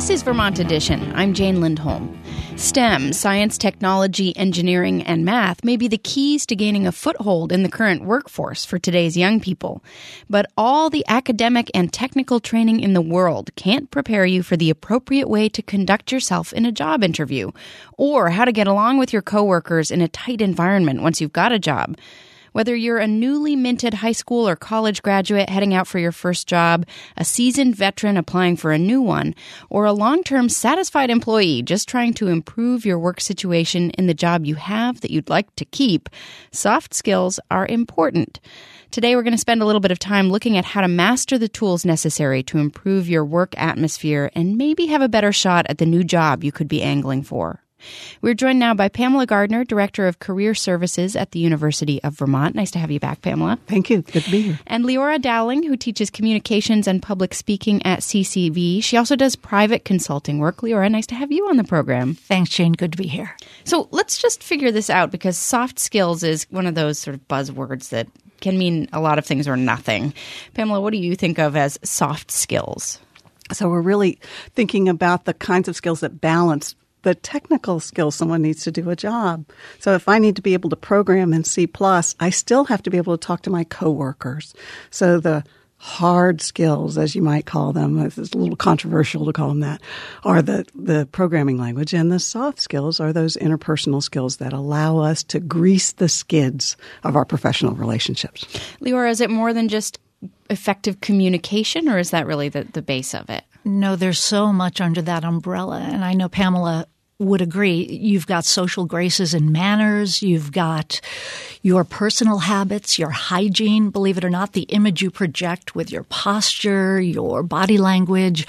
This is Vermont Edition. I'm Jane Lindholm. STEM, science, technology, engineering, and math may be the keys to gaining a foothold in the current workforce for today's young people. But all the academic and technical training in the world can't prepare you for the appropriate way to conduct yourself in a job interview, or how to get along with your coworkers in a tight environment once you've got a job. Whether you're a newly minted high school or college graduate heading out for your first job, a seasoned veteran applying for a new one, or a long-term satisfied employee just trying to improve your work situation in the job you have that you'd like to keep, soft skills are important. Today, we're going to spend a little bit of time looking at how to master the tools necessary to improve your work atmosphere and maybe have a better shot at the new job you could be angling for. We're joined now by Pamela Gardner, Director of Career Services at the University of Vermont. Nice to have you back, Pamela. Thank you. Good to be here. And Leora Dowling, who teaches communications and public speaking at CCV. She also does private consulting work. Leora, nice to have you on the program. Thanks, Jane. Good to be here. So let's just figure this out, because soft skills is one of those sort of buzzwords that can mean a lot of things or nothing. Pamela, what do you think of as soft skills? So we're really thinking about the kinds of skills that balance the technical skills someone needs to do a job. So if I need to be able to program in C++, I still have to be able to talk to my coworkers. So the hard skills, as you might call them, it's a little controversial to call them that, are the programming language. And the soft skills are those interpersonal skills that allow us to grease the skids of our professional relationships. Leora, is it more than just effective communication, or is that really the base of it? No, there's so much under that umbrella. And I know Pamela would agree. You've got social graces and manners. You've got your personal habits, your hygiene, believe it or not, the image you project with your posture, your body language,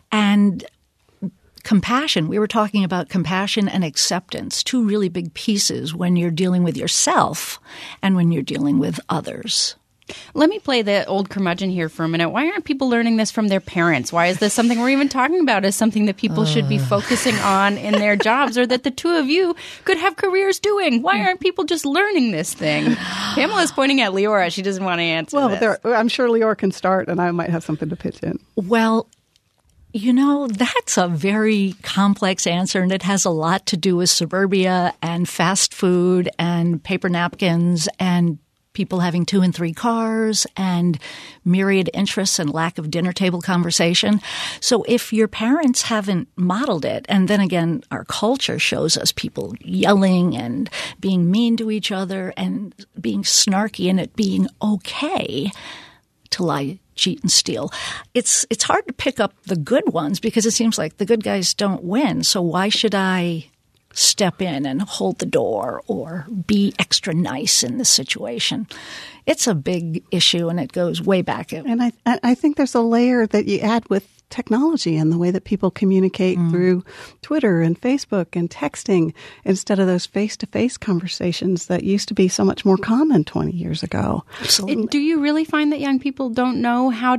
and compassion. We were talking about compassion and acceptance, two really big pieces when you're dealing with yourself and when you're dealing with others. Let me play the old curmudgeon here for a minute. Why aren't people learning this from their parents? Why is this something we're even talking about as something that people should be focusing on in their jobs, or that the two of you could have careers doing? Why aren't people just learning this thing? Pamela's pointing at Leora. She doesn't want to answer this. I'm sure Leora can start, and I might have something to pitch in. Well, you know, that's a very complex answer, and it has a lot to do with suburbia and fast food and paper napkins and people having 2 and 3 cars and myriad interests and lack of dinner table conversation. So if your parents haven't modeled it, and then again, our culture shows us people yelling and being mean to each other and being snarky and it being okay to lie, cheat, and steal. It's hard to pick up the good ones because it seems like the good guys don't win. So why should I step in and hold the door or be extra nice in this situation? It's a big issue, and it goes way back. And I think there's a layer that you add with technology and the way that people communicate through Twitter and Facebook and texting instead of those face-to-face conversations that used to be so much more common 20 years ago. Absolutely. Do you really find that young people don't know how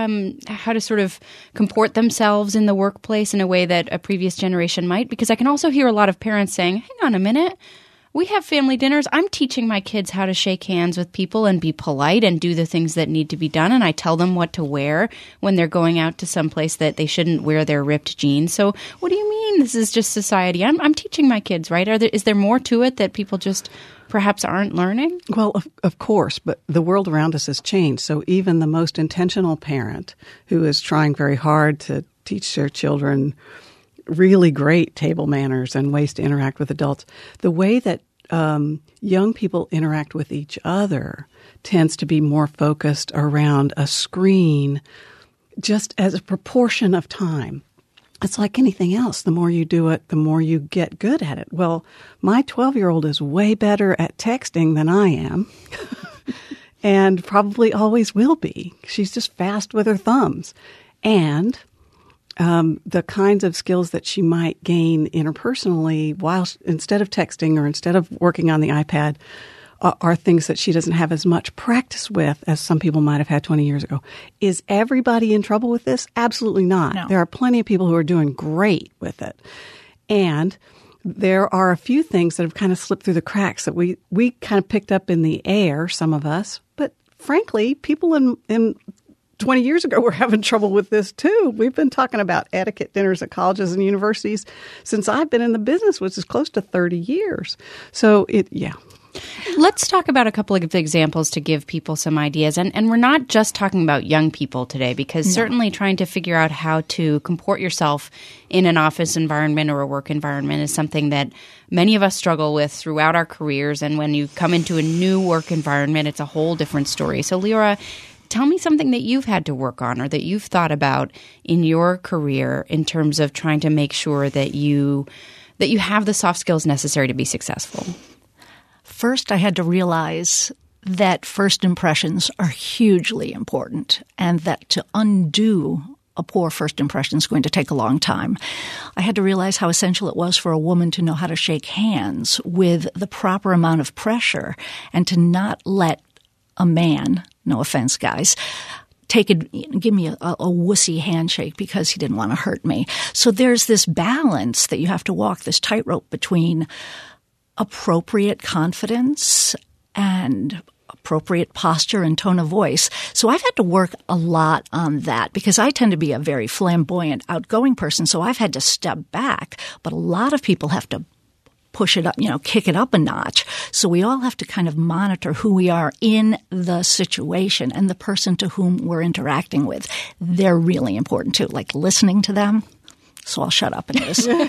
to sort of comport themselves in the workplace in a way that a previous generation might? Because I can also hear a lot of parents saying, hang on a minute, we have family dinners. I'm teaching my kids how to shake hands with people and be polite and do the things that need to be done. And I tell them what to wear when they're going out to some place that they shouldn't wear their ripped jeans. So what do you mean this is just society? I'm teaching my kids, right? Is there more to it that people just perhaps aren't learning? Well, of course, but the world around us has changed. So even the most intentional parent who is trying very hard to teach their children really great table manners and ways to interact with adults, the way that young people interact with each other tends to be more focused around a screen just as a proportion of time. It's like anything else. The more you do it, the more you get good at it. Well, my 12-year-old is way better at texting than I am and probably always will be. She's just fast with her thumbs. And the kinds of skills that she might gain interpersonally while instead of texting or instead of working on the iPad are things that she doesn't have as much practice with as some people might have had 20 years ago. Is everybody in trouble with this? Absolutely not. No. There are plenty of people who are doing great with it. And there are a few things that have kind of slipped through the cracks that we kind of picked up in the air, some of us. But frankly, people in 20 years ago were having trouble with this too. We've been talking about etiquette dinners at colleges and universities since I've been in the business, which is close to 30 years. So Let's talk about a couple of examples to give people some ideas. And we're not just talking about young people today, because certainly trying to figure out how to comport yourself in an office environment or a work environment is something that many of us struggle with throughout our careers. And when you come into a new work environment, it's a whole different story. So, Leora, tell me something that you've had to work on or that you've thought about in your career in terms of trying to make sure that you have the soft skills necessary to be successful. First, I had to realize that first impressions are hugely important, and that to undo a poor first impression is going to take a long time. I had to realize how essential it was for a woman to know how to shake hands with the proper amount of pressure and to not let a man, no offense, guys, give me a wussy handshake because he didn't want to hurt me. So there's this balance that you have to walk, this tightrope between appropriate confidence and appropriate posture and tone of voice. So I've had to work a lot on that because I tend to be a very flamboyant, outgoing person. So I've had to step back. But a lot of people have to push it up, kick it up a notch. So we all have to kind of monitor who we are in the situation and the person to whom we're interacting with. They're really important too, like listening to them. So I'll shut up and listen.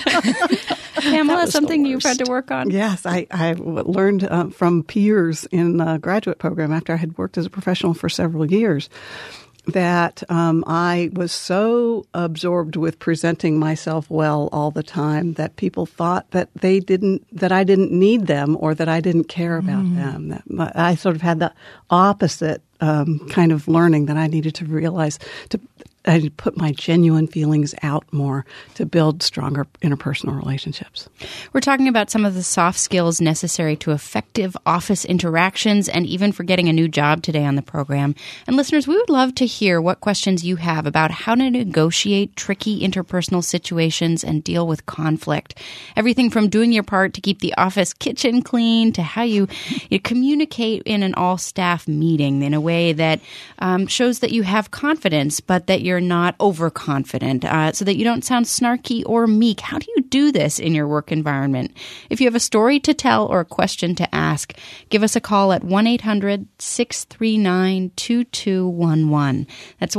Pamela, something you've had to work on? Yes, I learned from peers in the graduate program after I had worked as a professional for several years that I was so absorbed with presenting myself well all the time that people thought that I didn't need them or that I didn't care about them. That I sort of had the opposite kind of learning that I needed to realize I put my genuine feelings out more to build stronger interpersonal relationships. We're talking about some of the soft skills necessary to effective office interactions and even for getting a new job today on the program. And listeners, we would love to hear what questions you have about how to negotiate tricky interpersonal situations and deal with conflict. Everything from doing your part to keep the office kitchen clean to how you communicate in an all-staff meeting in a way that shows that you have confidence, but that you're not overconfident, so that you don't sound snarky or meek. How do you do this in your work environment? If you have a story to tell or a question to ask, give us a call at 1-800-639-2211. That's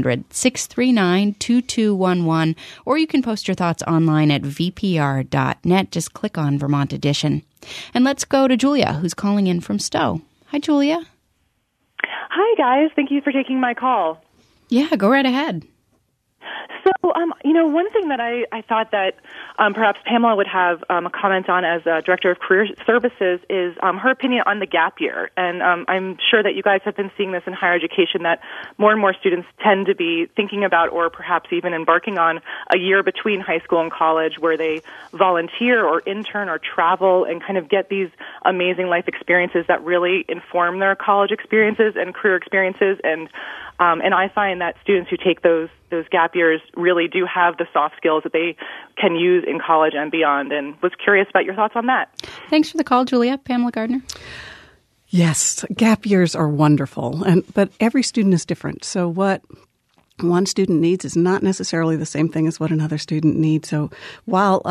1-800-639-2211. Or you can post your thoughts online at vpr.net. Just click on Vermont Edition. And let's go to Julia, who's calling in from Stowe. Hi, Julia. Hi, guys. Thank you for taking my call. Yeah, go right ahead. So, one thing that I thought that perhaps Pamela would have a comment on as Director of Career Services is her opinion on the gap year. And I'm sure that you guys have been seeing this in higher education, that more and more students tend to be thinking about or perhaps even embarking on a year between high school and college where they volunteer or intern or travel and kind of get these amazing life experiences that really inform their college experiences and career experiences. And I find that students who take those gap years really do have the soft skills that they can use in college and beyond, and was curious about your thoughts on that. Thanks for the call, Julia. Pamela Gardner. Yes, gap years are wonderful, but every student is different. So what one student needs is not necessarily the same thing as what another student needs. So while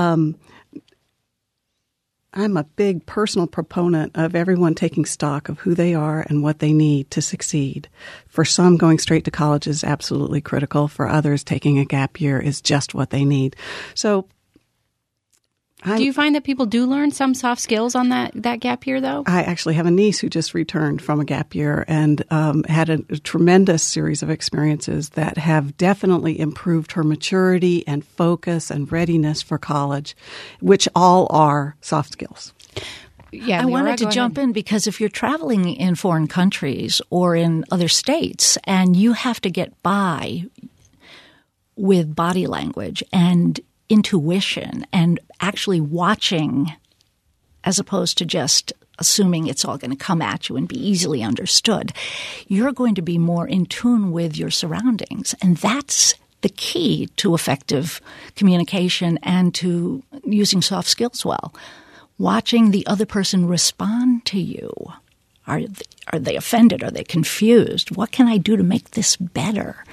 I'm a big personal proponent of everyone taking stock of who they are and what they need to succeed. For some, going straight to college is absolutely critical. For others, taking a gap year is just what they need. So, do you find that people do learn some soft skills on that gap year, though? I actually have a niece who just returned from a gap year and had a tremendous series of experiences that have definitely improved her maturity and focus and readiness for college, which all are soft skills. Yeah, I wanted to jump in because if you're traveling in foreign countries or in other states and you have to get by with body language and intuition and actually watching as opposed to just assuming it's all going to come at you and be easily understood, you're going to be more in tune with your surroundings. And that's the key to effective communication and to using soft skills well. Watching the other person respond to you Are they offended? Are they confused? What can I do to make this better?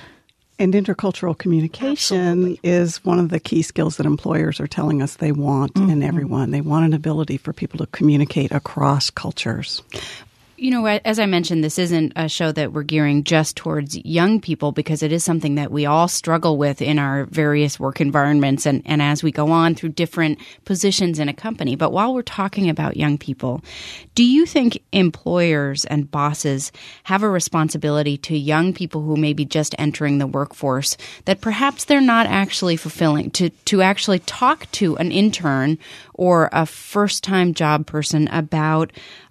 And intercultural communication is one of the key skills that employers are telling us they want in everyone. They want an ability for people to communicate across cultures. You know, as I mentioned, this isn't a show that we're gearing just towards young people because it is something that we all struggle with in our various work environments and as we go on through different positions in a company. But while we're talking about young people, do you think employers and bosses have a responsibility to young people who may be just entering the workforce that perhaps they're not actually fulfilling, to actually talk to an intern or a first-time job person about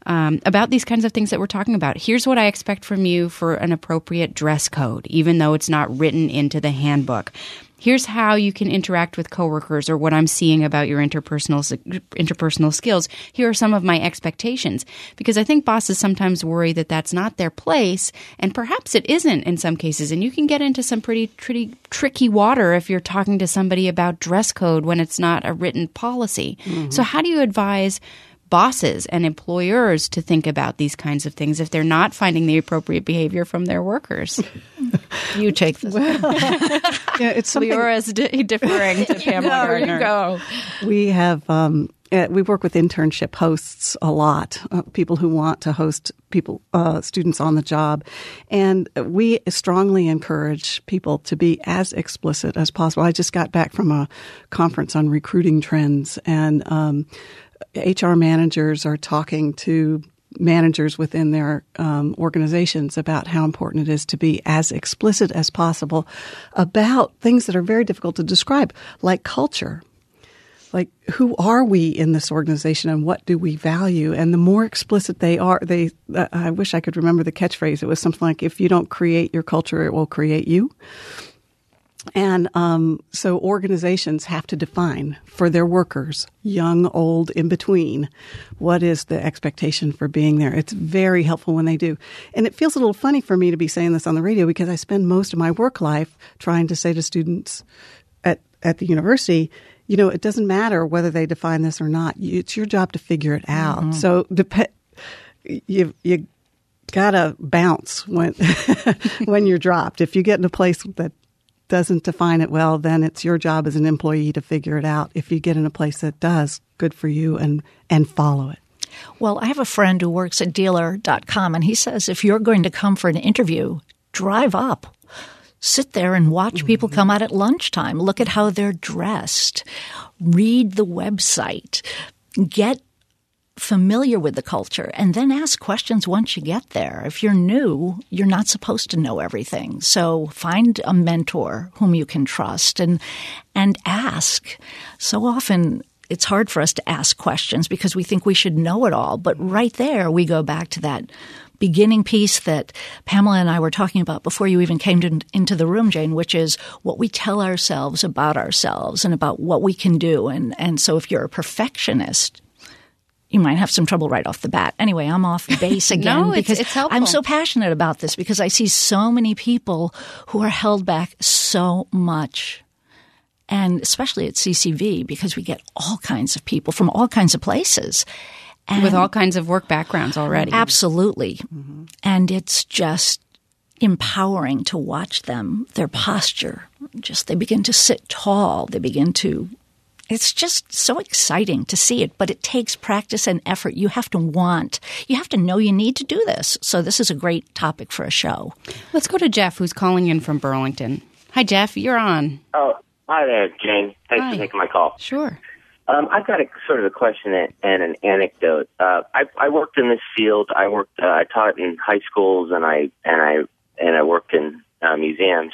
these kinds of things that we're talking about? Here's what I expect from you for an appropriate dress code, even though it's not written into the handbook. Here's how you can interact with coworkers or what I'm seeing about your interpersonal skills. Here are some of my expectations. Because I think bosses sometimes worry that that's not their place, and perhaps it isn't in some cases. And you can get into some pretty tricky water if you're talking to somebody about dress code when it's not a written policy. Mm-hmm. So how do you advise bosses and employers to think about these kinds of things if they're not finding the appropriate behavior from their workers? You take this. Well, yeah, it's something. Leora's deferring to Pamela Gardner. You go. We have we work with internship hosts a lot, people who want to host students on the job, and we strongly encourage people to be as explicit as possible. I just got back from a conference on recruiting trends, and HR managers are talking to managers within their organizations about how important it is to be as explicit as possible about things that are very difficult to describe, like culture. Like, who are we in this organization and what do we value? And the more explicit they are, I wish I could remember the catchphrase. It was something like, if you don't create your culture, it will create you. And so organizations have to define for their workers, young, old, in between, what is the expectation for being there. It's very helpful when they do. And it feels a little funny for me to be saying this on the radio because I spend most of my work life trying to say to students at the university, you know, it doesn't matter whether they define this or not. It's your job to figure it out. Mm-hmm. So you gotta bounce when when you're dropped. If you get in a place that doesn't define it well, then it's your job as an employee to figure it out. If you get in a place that does, good for you, and follow it. Well, I have a friend who works at dealer.com, and he says if you're going to come for an interview, drive up. Sit there and watch people come out at lunchtime. Look at how they're dressed. Read the website. Get familiar with the culture, and then ask questions once you get there. If you're new, you're not supposed to know everything. So find a mentor whom you can trust and ask. So often it's hard for us to ask questions because we think we should know it all. But right there, we go back to that beginning piece that Pamela and I were talking about before you even came into the room, Jane, which is what we tell ourselves about ourselves and about what we can do. And so if you're a perfectionist, you might have some trouble right off the bat. Anyway, I'm off base again because it's helpful. I'm so passionate about this because I see so many people who are held back so much. And especially at CCV, because we get all kinds of people from all kinds of places. And with all kinds of work backgrounds already. Absolutely. Mm-hmm. And it's just empowering to watch them, their posture. They begin to sit tall. It's just so exciting to see it, but it takes practice and effort. You have to know you need to do this. So this is a great topic for a show. Let's go to Jeff, who's calling in from Burlington. Hi, Jeff. You're on. Oh, hi there, Jane. Thanks for taking my call. Sure. I've got a question and an anecdote. I worked in this field. I taught in high schools and I worked in museums.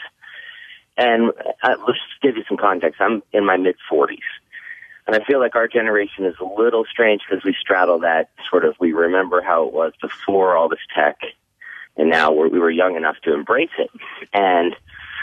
And let's just give you some context. I'm in my mid-40s. And I feel like our generation is a little strange because we straddle that we remember how it was before all this tech, and now we were young enough to embrace it. And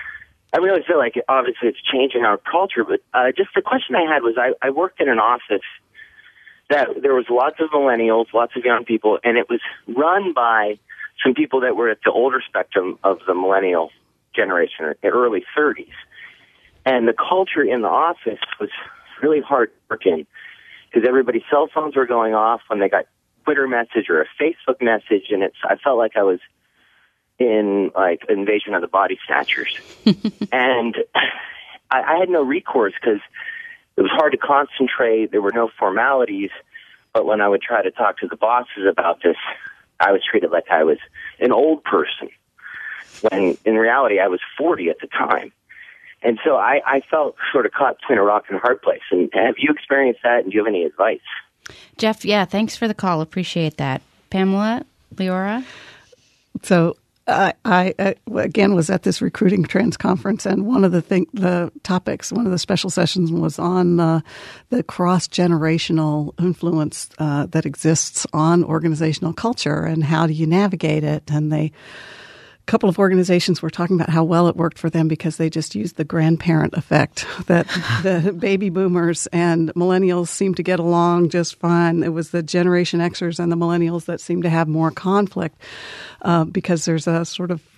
I really feel like obviously it's changing our culture, but just the question I had was I worked in an office that there was lots of millennials, lots of young people, and it was run by some people that were at the older spectrum of the millennial generation, the early 30s. And the culture in the office was really hard working because everybody's cell phones were going off when they got Twitter message or a Facebook message, and I felt like I was in like Invasion of the Body Snatchers. And I had no recourse because it was hard to concentrate. There were no formalities. But when I would try to talk to the bosses about this, I was treated like I was an old person, when in reality I was 40 at the time. And so I felt sort of caught between a rock and a hard place. And have you experienced that, and do you have any advice? Jeff, yeah, thanks for the call. Appreciate that. Pamela, Leora? So I again was at this recruiting trends conference, and one of the topics, one of the special sessions was on the cross-generational influence that exists on organizational culture and how do you navigate it. And a couple of organizations were talking about how well it worked for them because they just used the grandparent effect, that the baby boomers and millennials seemed to get along just fine. It was the Generation Xers and the millennials that seemed to have more conflict because there's a sort of,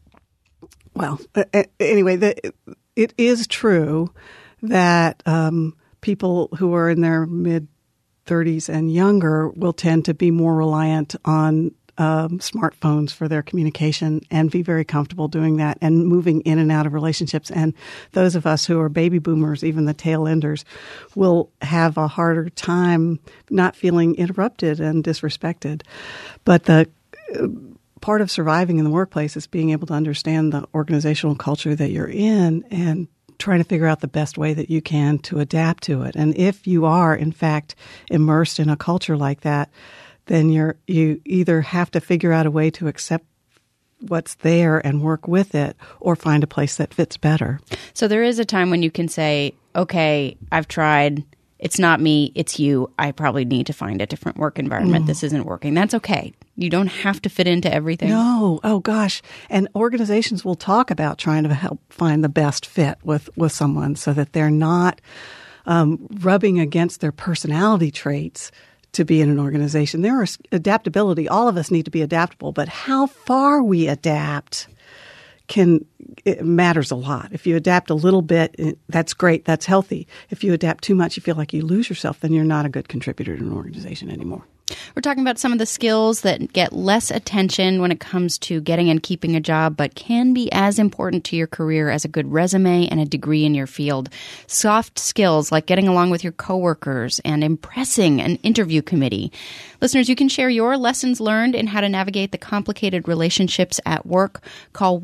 anyway, it is true that people who are in their mid-30s and younger will tend to be more reliant on smartphones for their communication and be very comfortable doing that and moving in and out of relationships. And those of us who are baby boomers, even the tail enders, will have a harder time not feeling interrupted and disrespected. But the part of surviving in the workplace is being able to understand the organizational culture that you're in and trying to figure out the best way that you can to adapt to it. And if you are, in fact, immersed in a culture like that, then you either have to figure out a way to accept what's there and work with it, or find a place that fits better. So there is a time when you can say, okay, I've tried. It's not me. It's you. I probably need to find a different work environment. This isn't working. That's okay. You don't have to fit into everything. No. Oh, gosh. And organizations will talk about trying to help find the best fit with someone so that they're not rubbing against their personality traits to be in an organization. There is adaptability. All of us need to be adaptable, but how far we adapt it matters a lot. If you adapt a little bit, that's great. That's healthy. If you adapt too much, you feel like you lose yourself, then you're not a good contributor to an organization anymore. We're talking about some of the skills that get less attention when it comes to getting and keeping a job, but can be as important to your career as a good resume and a degree in your field. Soft skills like getting along with your coworkers and impressing an interview committee. Listeners, you can share your lessons learned in how to navigate the complicated relationships at work. Call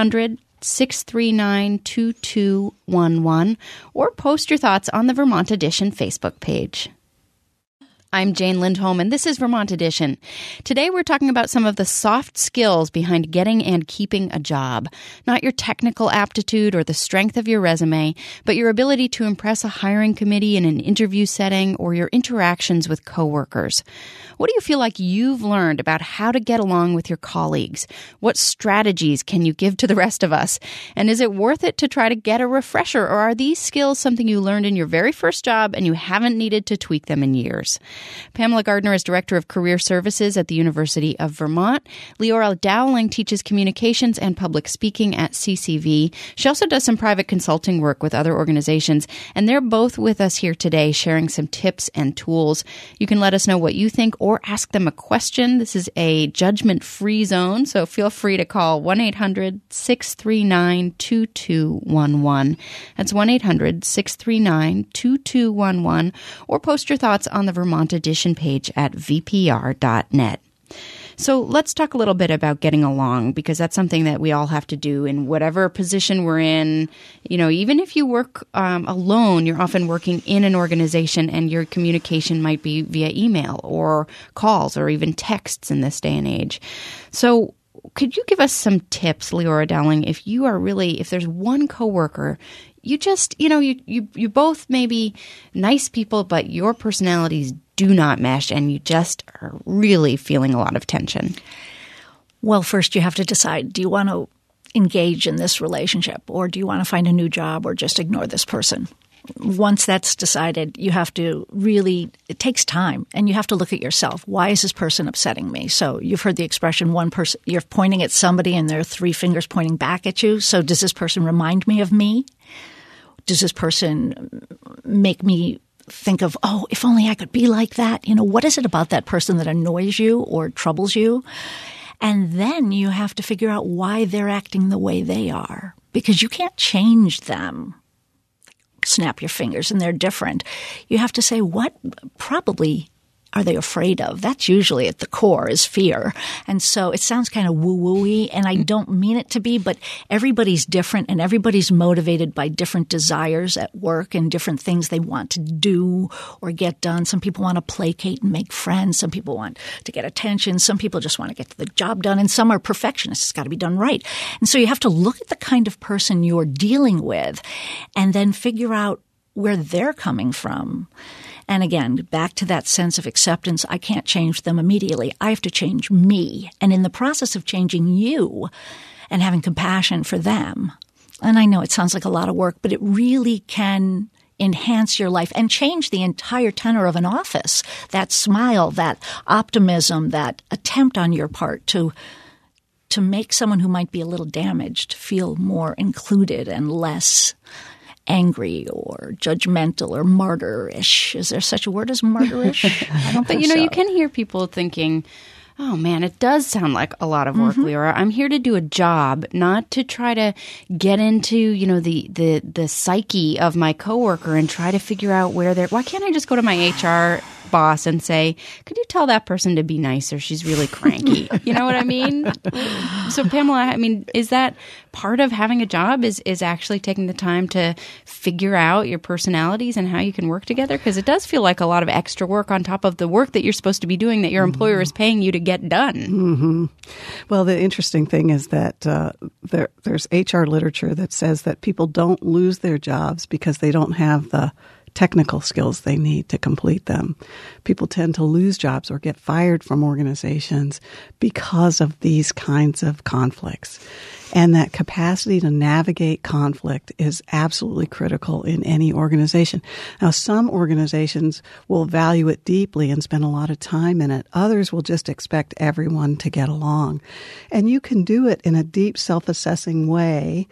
1-800-639-2211 or post your thoughts on the Vermont Edition Facebook page. I'm Jane Lindholm, and this is Vermont Edition. Today we're talking about some of the soft skills behind getting and keeping a job. Not your technical aptitude or the strength of your resume, but your ability to impress a hiring committee in an interview setting or your interactions with coworkers. What do you feel like you've learned about how to get along with your colleagues? What strategies can you give to the rest of us? And is it worth it to try to get a refresher, or are these skills something you learned in your very first job and you haven't needed to tweak them in years? Pamela Gardner is Director of Career Services at the University of Vermont. Leora Dowling teaches communications and public speaking at CCV. She also does some private consulting work with other organizations, and they're both with us here today sharing some tips and tools. You can let us know what you think or ask them a question. This is a judgment-free zone, so feel free to call 1-800-639-2211. That's 1-800-639-2211, or post your thoughts on the Vermont Edition page at vpr.net. So let's talk a little bit about getting along, because that's something that we all have to do in whatever position we're in. You know, even if you work alone, you're often working in an organization, and your communication might be via email or calls or even texts in this day and age. So could you give us some tips, Leora Dowling, if there's one coworker you just, you both may be nice people, but your personalities do not mesh and you just are really feeling a lot of tension? Well, first you have to decide, do you want to engage in this relationship, or do you want to find a new job, or just ignore this person? Once that's decided, you have to it takes time, and you have to look at yourself. Why is this person upsetting me? So you've heard the expression, one person, you're pointing at somebody and there are three fingers pointing back at you. So does this person remind me of me? Does this person make me think of, oh, if only I could be like that. What is it about that person that annoys you or troubles you? And then you have to figure out why they're acting the way they are, because you can't change them. Snap your fingers and they're different. You have to say, what probably are they afraid of? That's usually at the core, is fear. And so it sounds kind of woo-woo-y, and I don't mean it to be, but everybody's different and everybody's motivated by different desires at work and different things they want to do or get done. Some people want to placate and make friends. Some people want to get attention. Some people just want to get the job done. And some are perfectionists. It's got to be done right. And so you have to look at the kind of person you're dealing with and then figure out where they're coming from. And again, back to that sense of acceptance, I can't change them immediately. I have to change me. And in the process of changing you and having compassion for them, and I know it sounds like a lot of work, but it really can enhance your life and change the entire tenor of an office. That smile, that optimism, that attempt on your part to make someone who might be a little damaged feel more included and less angry or judgmental or martyrish. Is there such a word as martyrish? I don't think But, so. you can hear people thinking, oh, man, it does sound like a lot of work, Lyra. I'm here to do a job, not to try to get into, the psyche of my coworker and try to figure out where they're – why can't I just go to my HR boss and say, could you tell that person to be nicer? She's really cranky. You know what I mean? So, Pamela, is that part of having a job is actually taking the time to figure out your personalities and how you can work together? Because it does feel like a lot of extra work on top of the work that you're supposed to be doing that your employer is paying you to get done. Mm-hmm. Well, the interesting thing is that there's HR literature that says that people don't lose their jobs because they don't have the technical skills they need to complete them. People tend to lose jobs or get fired from organizations because of these kinds of conflicts. And that capacity to navigate conflict is absolutely critical in any organization. Now, some organizations will value it deeply and spend a lot of time in it. Others will just expect everyone to get along. And you can do it in a deep, self-assessing way,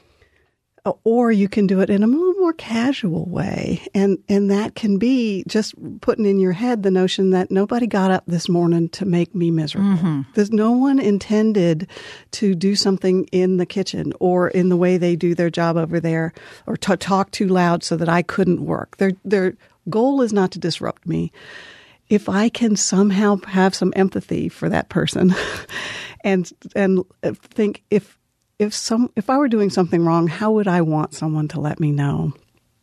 or you can do it in a little more casual way. And that can be just putting in your head the notion that nobody got up this morning to make me miserable. There's no one intended to do something in the kitchen or in the way they do their job over there or to talk too loud so that I couldn't work. Their goal is not to disrupt me. If I can somehow have some empathy for that person and think if I were doing something wrong, how would I want someone to let me know?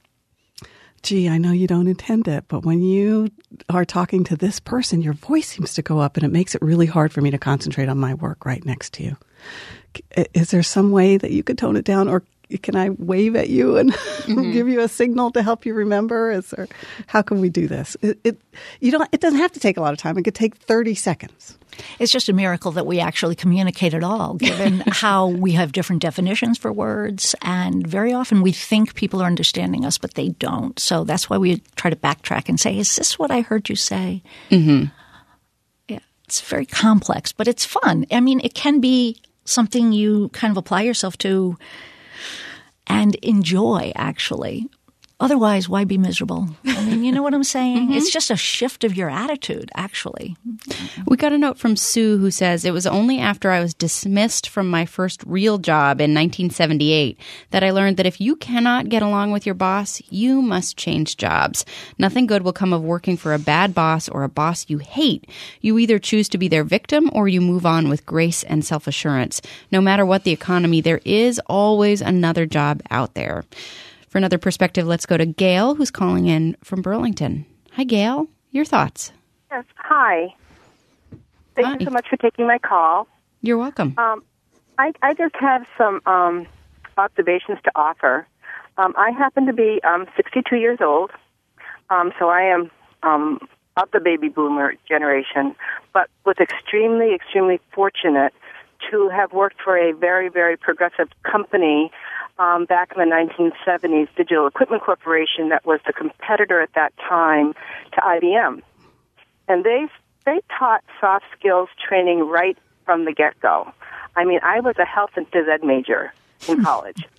Gee, I know you don't intend it, but when you are talking to this person, your voice seems to go up and it makes it really hard for me to concentrate on my work right next to you. Is there some way that you could tone it down, or can I wave at you and give you a signal to help you remember? How can we do this? It doesn't have to take a lot of time. It could take 30 seconds. It's just a miracle that we actually communicate at all, given how we have different definitions for words. And very often we think people are understanding us, but they don't. So that's why we try to backtrack and say, is this what I heard you say? Mm-hmm. Yeah, it's very complex, but it's fun. It can be something you kind of apply yourself to and enjoy, actually. Otherwise, why be miserable? You know what I'm saying? It's just a shift of your attitude, actually. We got a note from Sue who says, it was only after I was dismissed from my first real job in 1978 that I learned that if you cannot get along with your boss, you must change jobs. Nothing good will come of working for a bad boss or a boss you hate. You either choose to be their victim or you move on with grace and self-assurance. No matter what the economy, there is always another job out there. For another perspective, let's go to Gail, who's calling in from Burlington. Hi, Gail. Your thoughts? Yes. Hi. Thank you so much for taking my call. You're welcome. I just have some observations to offer. I happen to be 62 years old, so I am of the baby boomer generation, but was extremely, extremely fortunate to have worked for a very, very progressive company back in the 1970s, Digital Equipment Corporation, that was the competitor at that time to IBM. And they taught soft skills training right from the get-go. I was a health and phys ed major in college.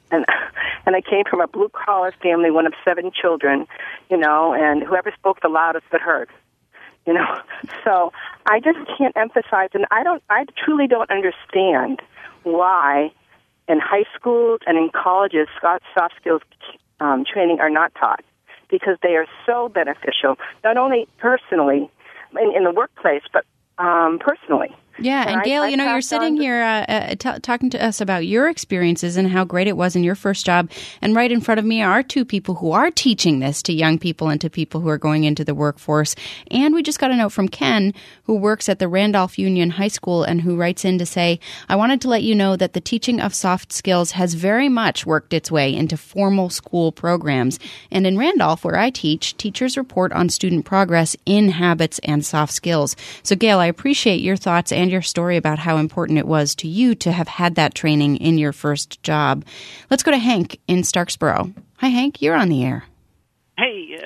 and I came from a blue-collar family, one of 7 children, and whoever spoke the loudest got heard. So I just can't emphasize, and I truly don't understand why in high schools and in colleges soft skills training are not taught, because they are so beneficial, not only personally in the workplace, but personally. Yeah, and Gail, you're sitting here talking to us about your experiences and how great it was in your first job. And right in front of me are 2 people who are teaching this to young people and to people who are going into the workforce. And we just got a note from Ken, who works at the Randolph Union High School and who writes in to say, I wanted to let you know that the teaching of soft skills has very much worked its way into formal school programs. And in Randolph, where I teach, teachers report on student progress in habits and soft skills. So, Gail, I appreciate your thoughts and your story about how important it was to you to have had that training in your first job. Let's go to Hank in Starksboro. Hi, Hank. You're on the air. Hey,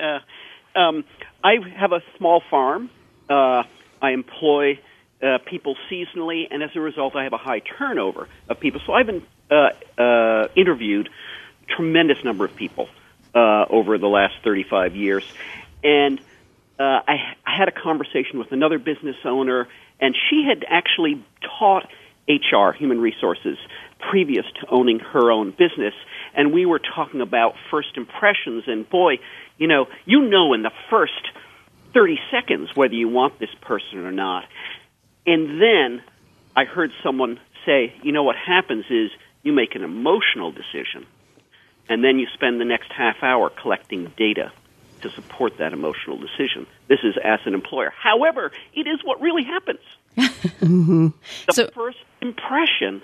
I have a small farm. I employ people seasonally, and as a result, I have a high turnover of people. So I've been interviewed a tremendous number of people over the last 35 years. And I had a conversation with another business owner, and she had actually taught HR, human resources, previous to owning her own business. And we were talking about first impressions. And boy, in the first 30 seconds whether you want this person or not. And then I heard someone say, what happens is you make an emotional decision, and then you spend the next half hour collecting data to support that emotional decision. This is as an employer. However, it is what really happens. Mm-hmm. The first impression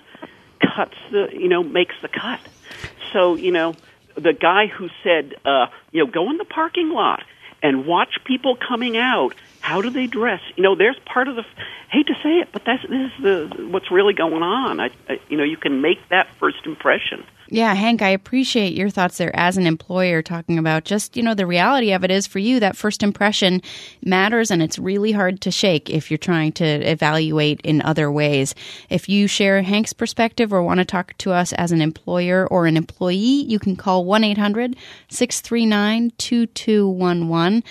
makes the cut. So, the guy who said, go in the parking lot and watch people coming out. How do they dress? There's part of hate to say it, but this is what's really going on. You can make that first impression. Yeah, Hank, I appreciate your thoughts there as an employer, talking about just, the reality of it is for you, that first impression matters, and it's really hard to shake if you're trying to evaluate in other ways. If you share Hank's perspective or want to talk to us as an employer or an employee, you can call 1-800-639-2211,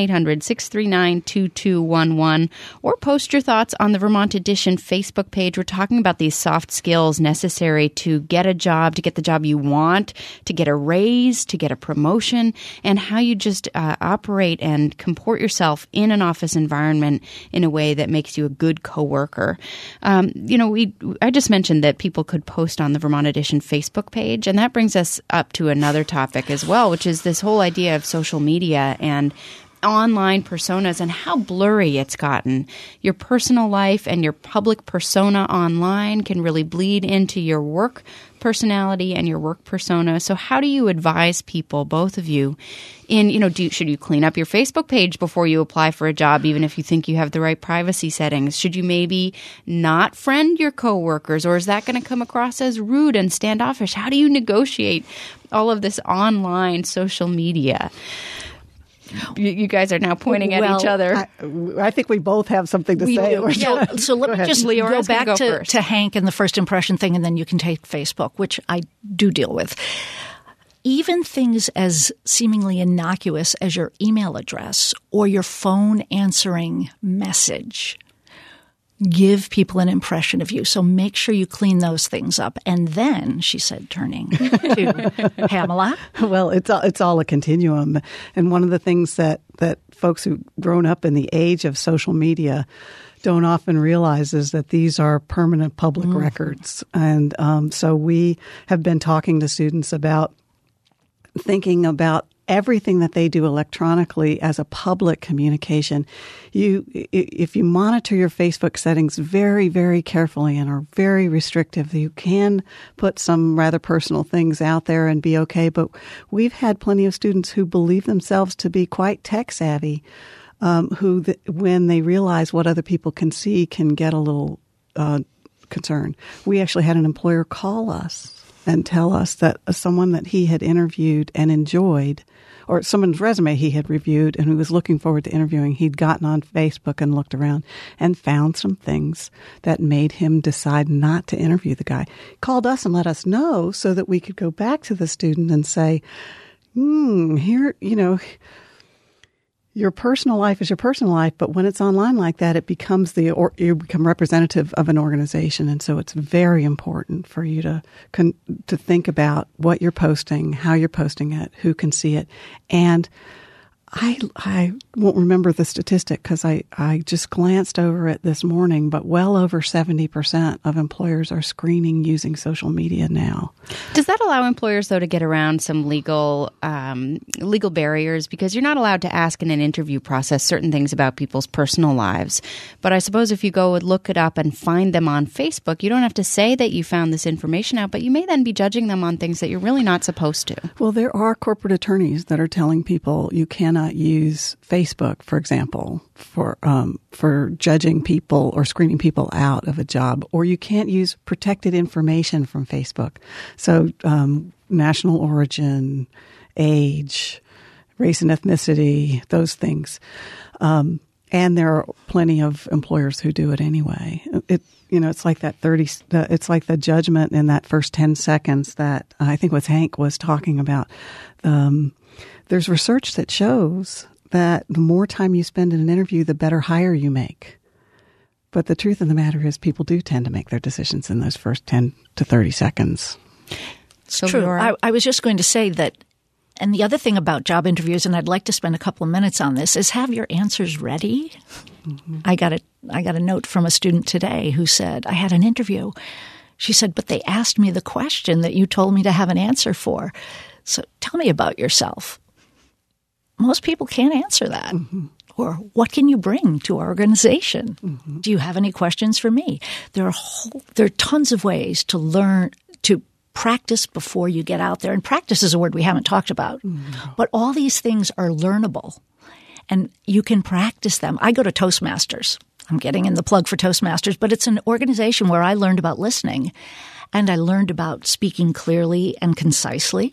1-800-639-2211, or post your thoughts on the Vermont Edition Facebook page. We're talking about these soft skills necessary to get a job, to get the job you want, to get a raise, to get a promotion, and how you just operate and comport yourself in an office environment in a way that makes you a good coworker. I just mentioned that people could post on the Vermont Edition Facebook page, and that brings us up to another topic as well, which is this whole idea of social media and online personas and how blurry it's gotten. Your personal life and your public persona online can really bleed into your work personality and your work persona. So how do you advise people, both of you, in, should you clean up your Facebook page before you apply for a job, even if you think you have the right privacy settings? Should you maybe not friend your coworkers, or is that going to come across as rude and standoffish? How do you negotiate all of this online social media? You guys are now pointing at each other. I think we both have something to say. So let me just go back to Hank and the first impression thing, and then you can take Facebook, which I do deal with. Even things as seemingly innocuous as your email address or your phone answering message give people an impression of you. So make sure you clean those things up. And then, she said, turning to Pamela. Well, it's all a continuum. And one of the things that folks who've grown up in the age of social media don't often realize is that these are permanent public records. And so we have been talking to students about thinking about everything that they do electronically as a public communication. If you monitor your Facebook settings very, very carefully and are very restrictive, you can put some rather personal things out there and be okay. But we've had plenty of students who believe themselves to be quite tech savvy, when they realize what other people can see, can get a little concerned. We actually had an employer call us and tell us that someone that he had interviewed and enjoyed, or someone's resume he had reviewed and who was looking forward to interviewing, he'd gotten on Facebook and looked around and found some things that made him decide not to interview the guy. He called us and let us know so that we could go back to the student and say, here, your personal life is your personal life, but when it's online like that, it becomes you become representative of an organization, and so it's very important for you to think about what you're posting, how you're posting it, who can see it, and I won't remember the statistic because I just glanced over it this morning, but well over 70% of employers are screening using social media now. Does that allow employers, though, to get around some legal barriers? Because you're not allowed to ask in an interview process certain things about people's personal lives. But I suppose if you go and look it up and find them on Facebook, you don't have to say that you found this information out, but you may then be judging them on things that you're really not supposed to. Well, there are corporate attorneys that are telling people you cannot use Facebook, for example, for judging people or screening people out of a job, or you can't use protected information from Facebook. So national origin, age, race and ethnicity, those things. And there are plenty of employers who do it anyway. It's like that it's like the judgment in that first 10 seconds that I think was Hank was talking about. There's research that shows that the more time you spend in an interview, the better hire you make. But the truth of the matter is people do tend to make their decisions in those first 10 to 30 seconds. It's true. I was just going to say that, and the other thing about job interviews, and I'd like to spend a couple of minutes on this, is have your answers ready. Mm-hmm. I got a note from a student today who said, I had an interview. She said, but they asked me the question that you told me to have an answer for. So tell me about yourself. Most people can't answer that. Mm-hmm. Or what can you bring to our organization? Mm-hmm. Do you have any questions for me? There are tons of ways to learn, to practice before you get out there. And practice is a word we haven't talked about. Mm-hmm. But all these things are learnable. And you can practice them. I go to Toastmasters. I'm getting in the plug for Toastmasters, but it's an organization where I learned about listening. And I learned about speaking clearly and concisely.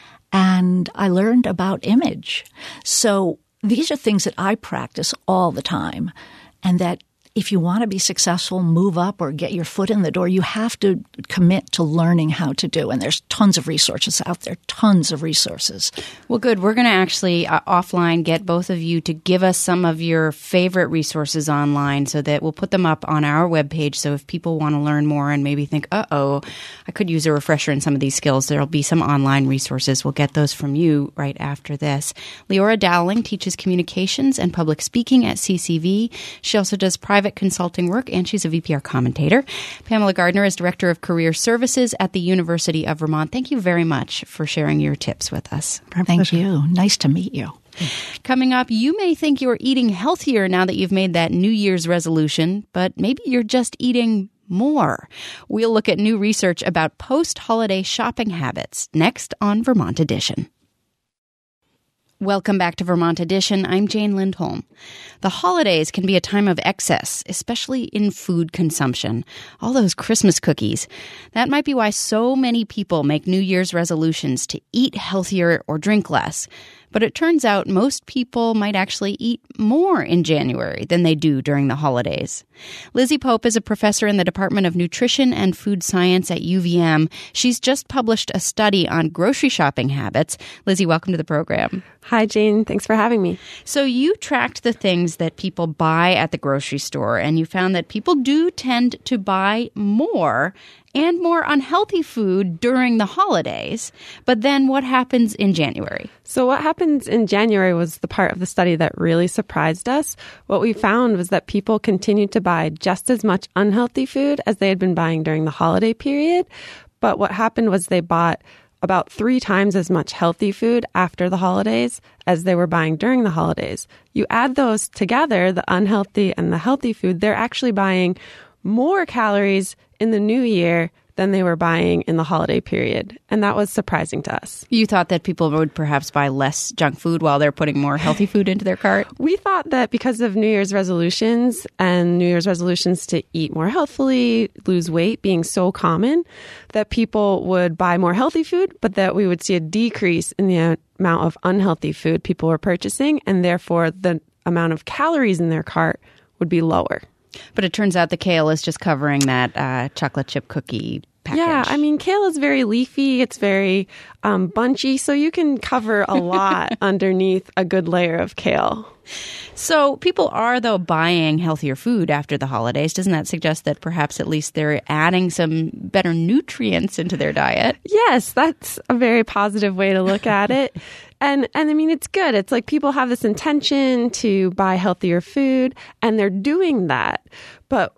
And I learned about image. So these are things that I practice all the time, and that if you want to be successful, move up or get your foot in the door, you have to commit to learning how to do. And there's tons of resources out there, tons of resources. Well, good. We're going to actually offline get both of you to give us some of your favorite resources online so that we'll put them up on our webpage. So if people want to learn more and maybe think, I could use a refresher in some of these skills, there'll be some online resources. We'll get those from you right after this. Leora Dowling teaches communications and public speaking at CCV. She also does private consulting work, and she's a VPR commentator. Pamela Gardner is Director of Career Services at the University of Vermont. Thank you very much for sharing your tips with us. Thank you. Nice to meet you. Coming up, you may think you're eating healthier now that you've made that New Year's resolution, but maybe you're just eating more. We'll look at new research about post-holiday shopping habits next on Vermont Edition. Welcome back to Vermont Edition. I'm Jane Lindholm. The holidays can be a time of excess, especially in food consumption. All those Christmas cookies. That might be why so many people make New Year's resolutions to eat healthier or drink less. But it turns out most people might actually eat more in January than they do during the holidays. Lizzie Pope is a professor in the Department of Nutrition and Food Science at UVM. She's just published a study on grocery shopping habits. Lizzie, welcome to the program. Hi, Jane. Thanks for having me. So you tracked the things that people buy at the grocery store, and you found that people do tend to buy more and more unhealthy food during the holidays. But then what happens in January? So what happens in January was the part of the study that really surprised us. What we found was that people continued to buy just as much unhealthy food as they had been buying during the holiday period. But what happened was they bought about 3 times as much healthy food after the holidays as they were buying during the holidays. You add those together, the unhealthy and the healthy food, they're actually buying more calories in the new year than they were buying in the holiday period. And that was surprising to us. You thought that people would perhaps buy less junk food while they're putting more healthy food into their cart? We thought that because of New Year's resolutions and New Year's resolutions to eat more healthfully, lose weight being so common, that people would buy more healthy food, but that we would see a decrease in the amount of unhealthy food people were purchasing, and therefore the amount of calories in their cart would be lower. But it turns out the kale is just covering that chocolate chip cookie package. Yeah, I mean, kale is very leafy. It's very bunchy, so you can cover a lot underneath a good layer of kale. So people are, though, buying healthier food after the holidays. Doesn't that suggest that perhaps at least they're adding some better nutrients into their diet? Yes, that's a very positive way to look at it. And I mean, it's good. It's like people have this intention to buy healthier food, and they're doing that. But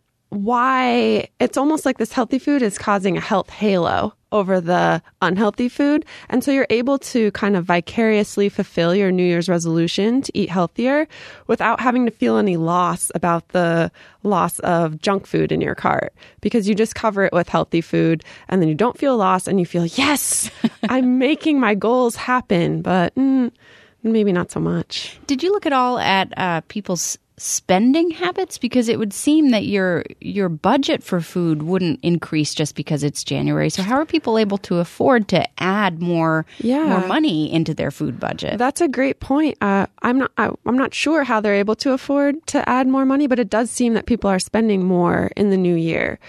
why? It's almost like this healthy food is causing a health halo over the unhealthy food. And so you're able to kind of vicariously fulfill your New Year's resolution to eat healthier without having to feel any loss about the loss of junk food in your cart, because you just cover it with healthy food and then you don't feel lost and you feel, yes, I'm making my goals happen, but maybe not so much. Did you look at all at people's spending habits? Because it would seem that your budget for food wouldn't increase just because it's January. So how are people able to afford to add more money into their food budget? That's a great point. I'm not sure how they're able to afford to add more money, but it does seem that people are spending more in the new year.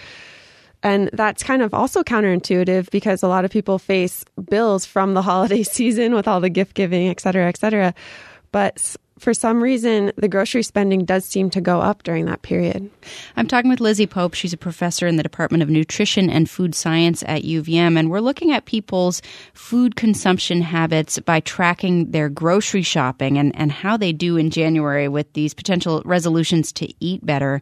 And that's kind of also counterintuitive because a lot of people face bills from the holiday season with all the gift giving, et cetera, et cetera. But for some reason, the grocery spending does seem to go up during that period. I'm talking with Lizzie Pope. She's a professor in the Department of Nutrition and Food Science at UVM, and we're looking at people's food consumption habits by tracking their grocery shopping and how they do in January with these potential resolutions to eat better.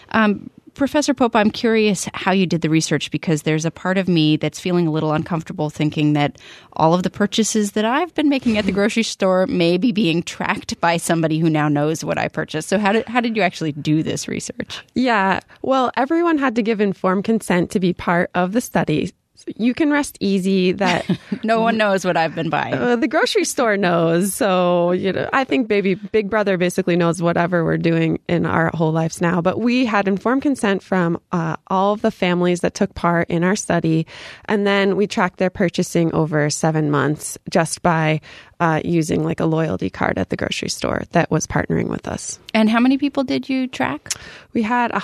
Professor Pope, I'm curious how you did the research, because there's a part of me that's feeling a little uncomfortable thinking that all of the purchases that I've been making at the grocery store may be being tracked by somebody who now knows what I purchased. So how did you actually do this research? Yeah, well, everyone had to give informed consent to be part of the study. You can rest easy that no one knows what I've been buying. The grocery store knows. So, I think Big Brother basically knows whatever we're doing in our whole lives now. But we had informed consent from all of the families that took part in our study. And then we tracked their purchasing over 7 months just by using like a loyalty card at the grocery store that was partnering with us. And how many people did you track? We had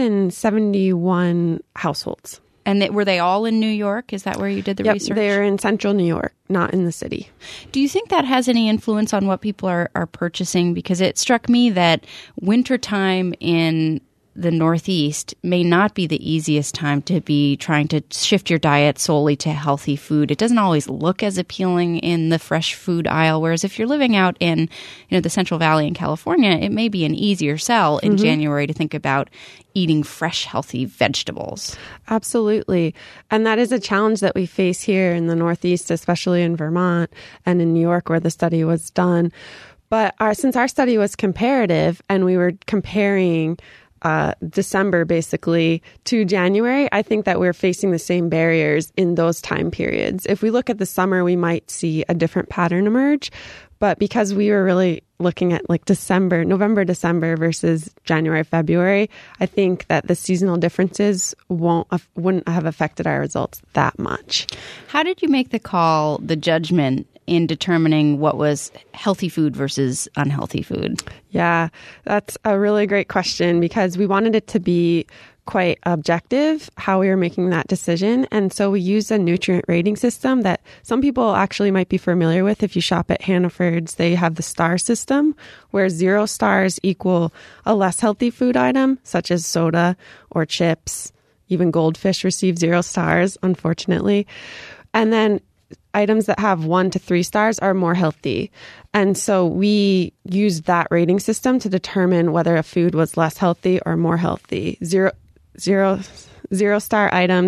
171 households. And were they all in New York? Is that where you did the research? They're in central New York, not in the city. Do you think that has any influence on what people are purchasing? Because it struck me that wintertime in the Northeast may not be the easiest time to be trying to shift your diet solely to healthy food. It doesn't always look as appealing in the fresh food aisle, whereas if you're living out in the Central Valley in California, it may be an easier sell in January to think about eating fresh, healthy vegetables. Absolutely. And that is a challenge that we face here in the Northeast, especially in Vermont and in New York where the study was done. But since our study was comparative and we were comparing December basically to January, I think that we're facing the same barriers in those time periods. If we look at the summer, we might see a different pattern emerge. But because we were really looking at like November, December versus January, February, I think that the seasonal differences wouldn't have affected our results that much. How did you make the judgment in determining what was healthy food versus unhealthy food? Yeah, that's a really great question because we wanted it to be quite objective how we were making that decision. And so we used a nutrient rating system that some people actually might be familiar with. If you shop at Hannaford's, they have the star system where 0 stars equal a less healthy food item, such as soda or chips. Even goldfish receive 0 stars, unfortunately. And then items that have 1 to 3 stars are more healthy. And so we used that rating system to determine whether a food was less healthy or more healthy. Zero star items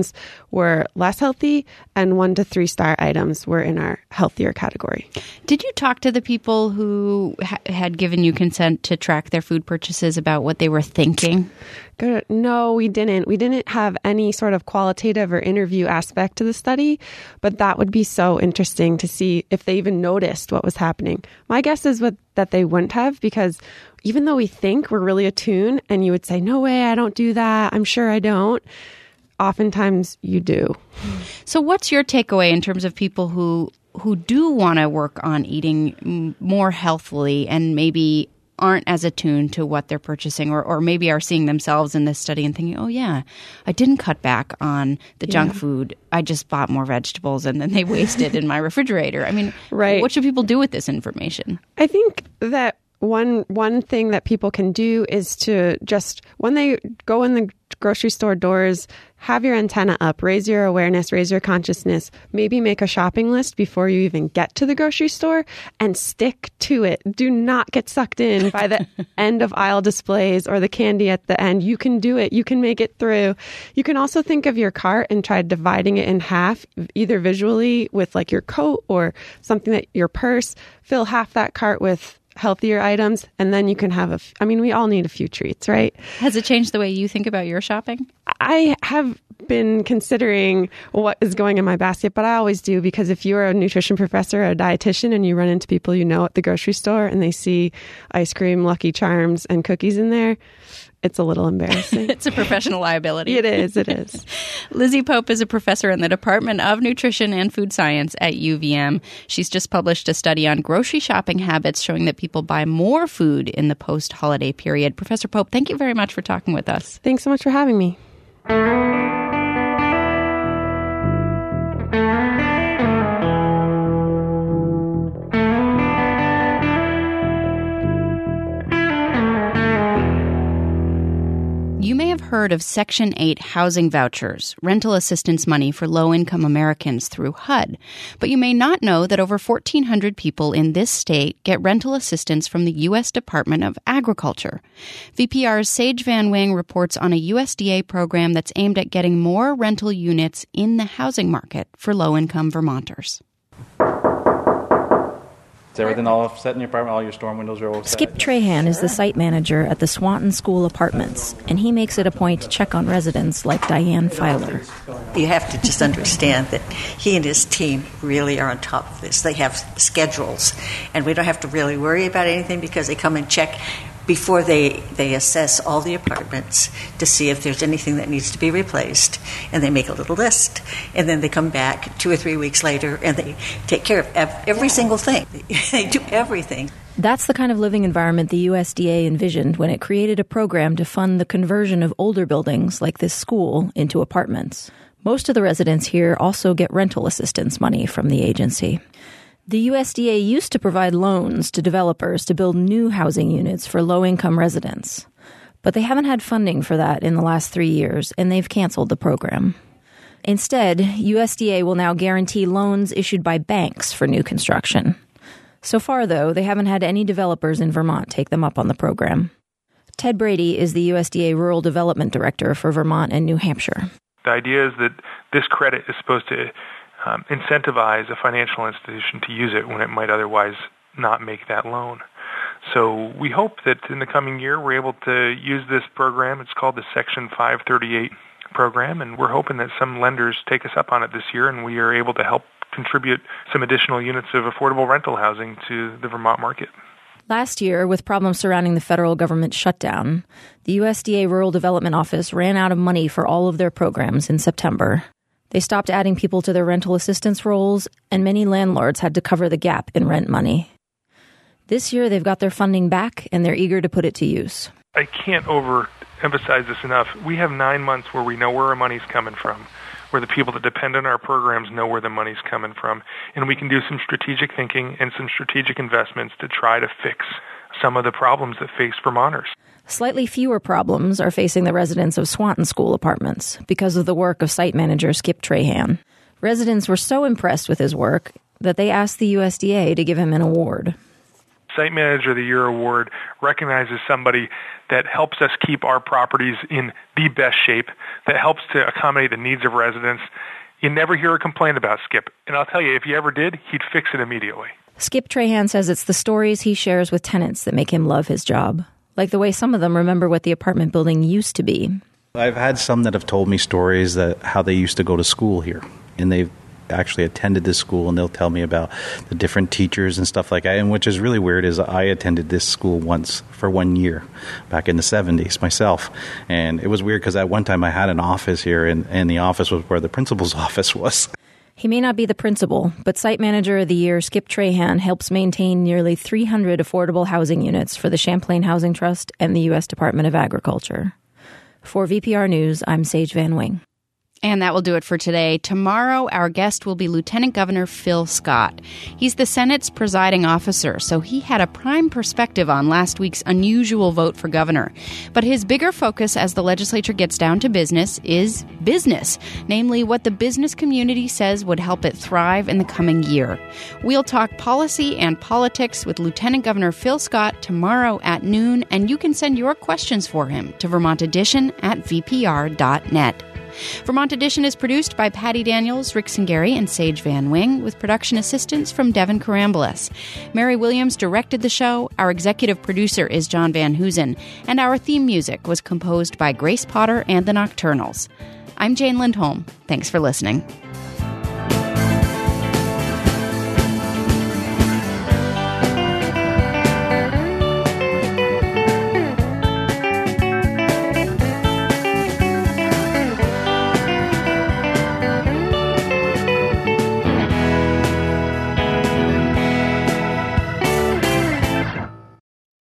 were less healthy, and 1 to 3 star items were in our healthier category. Did you talk to the people who had given you consent to track their food purchases about what they were thinking? No, we didn't. We didn't have any sort of qualitative or interview aspect to the study, but that would be so interesting to see if they even noticed what was happening. My guess is that they wouldn't have, because even though we think we're really attuned and you would say, no way, I don't do that, I'm sure I don't, oftentimes you do. So what's your takeaway in terms of people who do want to work on eating more healthily and maybe aren't as attuned to what they're purchasing, or maybe are seeing themselves in this study and thinking, oh yeah, I didn't cut back on the junk food. I just bought more vegetables and then they wasted in my refrigerator. I mean, what should people do with this information? I think that one thing that people can do is to just, when they go in the grocery store doors, have your antenna up, raise your awareness, raise your consciousness, maybe make a shopping list before you even get to the grocery store and stick to it. Do not get sucked in by the end of aisle displays or the candy at the end. You can do it. You can make it through. You can also think of your cart and try dividing it in half, either visually with like your coat or something that your purse. Fill half that cart with healthier items, and then you can have we all need a few treats, right? Has it changed the way you think about your shopping? I have been considering what is going in my basket, but I always do, because if you're a nutrition professor or a dietitian and you run into people you know at the grocery store and they see ice cream, Lucky Charms, and cookies in there, it's a little embarrassing. It's a professional liability. It is. Lizzie Pope is a professor in the Department of Nutrition and Food Science at UVM. She's just published a study on grocery shopping habits showing that people buy more food in the post-holiday period. Professor Pope, thank you very much for talking with us. Thanks so much for having me. You may have heard of Section 8 housing vouchers, rental assistance money for low-income Americans through HUD. But you may not know that over 1,400 people in this state get rental assistance from the U.S. Department of Agriculture. VPR's Sage Van Wing reports on a USDA program that's aimed at getting more rental units in the housing market for low-income Vermonters. Is everything all set in your apartment? All your storm windows are all set? Skip Trahan is the site manager at the Swanton School Apartments, and he makes it a point to check on residents like Diane Filer. You have to just understand that he and his team really are on top of this. They have schedules, and we don't have to really worry about anything because they come and check before they assess all the apartments to see if there's anything that needs to be replaced, and they make a little list, and then they come back 2 or 3 weeks later and they take care of every single thing. They do everything. That's the kind of living environment the USDA envisioned when it created a program to fund the conversion of older buildings like this school into apartments. Most of the residents here also get rental assistance money from the agency. The USDA used to provide loans to developers to build new housing units for low-income residents. But they haven't had funding for that in the last 3 years, and they've canceled the program. Instead, USDA will now guarantee loans issued by banks for new construction. So far, though, they haven't had any developers in Vermont take them up on the program. Ted Brady is the USDA Rural Development Director for Vermont and New Hampshire. The idea is that this credit is supposed to incentivize a financial institution to use it when it might otherwise not make that loan. So we hope that in the coming year we're able to use this program. It's called the Section 538 program, and we're hoping that some lenders take us up on it this year and we are able to help contribute some additional units of affordable rental housing to the Vermont market. Last year, with problems surrounding the federal government shutdown, the USDA Rural Development Office ran out of money for all of their programs in September. They stopped adding people to their rental assistance rolls, and many landlords had to cover the gap in rent money. This year, they've got their funding back, and they're eager to put it to use. I can't overemphasize this enough. We have 9 months where we know where our money's coming from, where the people that depend on our programs know where the money's coming from, and we can do some strategic thinking and some strategic investments to try to fix some of the problems that face Vermonters. Slightly fewer problems are facing the residents of Swanton School Apartments because of the work of site manager Skip Trahan. Residents were so impressed with his work that they asked the USDA to give him an award. Site Manager of the Year award recognizes somebody that helps us keep our properties in the best shape, that helps to accommodate the needs of residents. You never hear a complaint about Skip. And I'll tell you, if you ever did, he'd fix it immediately. Skip Trahan says it's the stories he shares with tenants that make him love his job, like the way some of them remember what the apartment building used to be. I've had some that have told me stories that how they used to go to school here, and they've actually attended this school, and they'll tell me about the different teachers and stuff like that. And which is really weird is I attended this school once for 1 year back in the 70s myself. And it was weird because at one time I had an office here, and the office was where the principal's office was. He may not be the principal, but Site Manager of the Year Skip Trahan helps maintain nearly 300 affordable housing units for the Champlain Housing Trust and the U.S. Department of Agriculture. For VPR News, I'm Sage Van Wing. And that will do it for today. Tomorrow, our guest will be Lieutenant Governor Phil Scott. He's the Senate's presiding officer, so he had a prime perspective on last week's unusual vote for governor. But his bigger focus as the legislature gets down to business is business, namely what the business community says would help it thrive in the coming year. We'll talk policy and politics with Lieutenant Governor Phil Scott tomorrow at noon, and you can send your questions for him to vermontedition@vpr.net. Vermont Edition is produced by Patty Daniels, Rick Singeri, and Sage Van Wing, with production assistance from Devin Karambulis. Mary Williams directed the show. Our executive producer is John Van Hoosen, and our theme music was composed by Grace Potter and the Nocturnals. I'm Jane Lindholm. Thanks for listening.